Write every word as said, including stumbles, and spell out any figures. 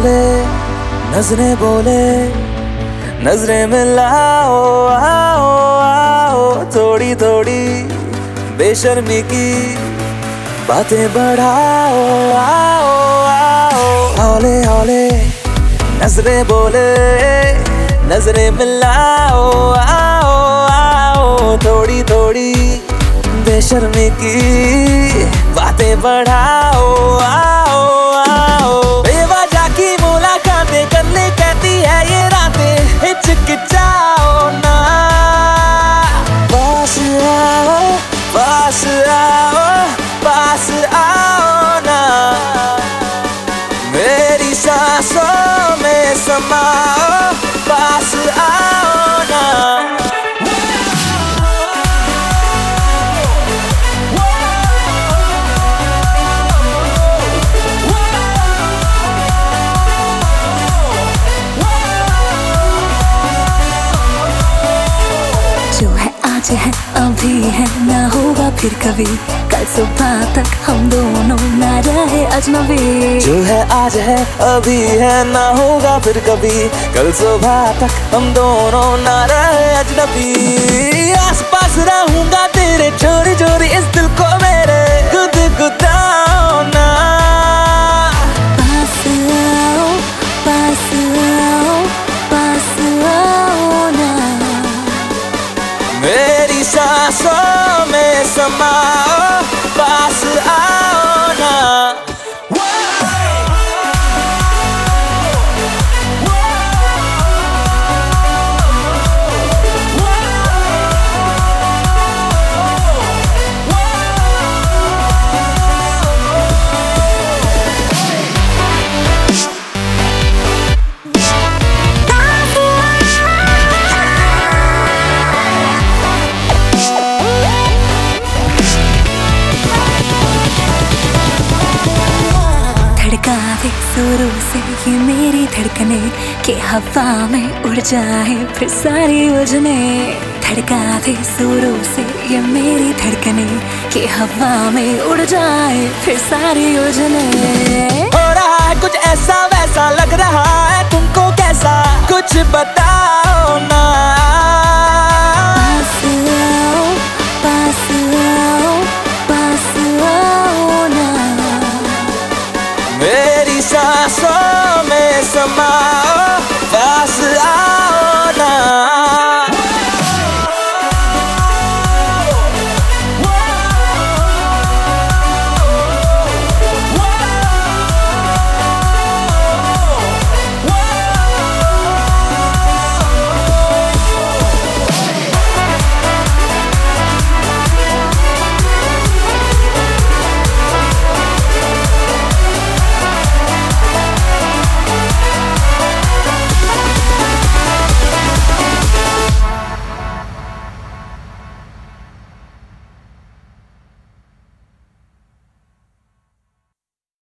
बोले नजरें बोले नजरें मिलाओ आओ आओ थोड़ी थोड़ी बेशर्मी की बातें बढ़ाओ आओ आओ हौले हौले नजरें बोले नजरें मिलाओ आओ आओ थोड़ी थोड़ी बेशर्मी की बातें बढ़ाओ आओ आओ बेवजह की मुलाकातें करने कहती है ये रातें हिचकिचाओ ना पास आओ पास आओ पास आओ ना मेरी सांसों में समाओ पास आओ ना जो है आज है अभी है ना होगा फिर कभी कल सुबह तक हम दोनों ना रहे अजनबी जो है आज है अभी है ना होगा फिर कभी कल सुबह तक हम दोनों ना रहे अजनबी आस पास रहूंगा तेरे छोरी छोरी इस दिल को मेरे गुदगुदाओ ना पास आओ पास आओ पास आओ ना मेरी सांसों में समाओ पास आओ ना धड़कावे सुरों से ये मेरी धड़कने के हवा में उड़ जाए फिर सारी उलझने धड़कावे सुरों से ये मेरी धड़कने के हवा में उड़ जाए फिर सारी उलझने हो रहा है कुछ ऐसा वैसा लग रहा है तुमको कैसा कुछ बताओ ना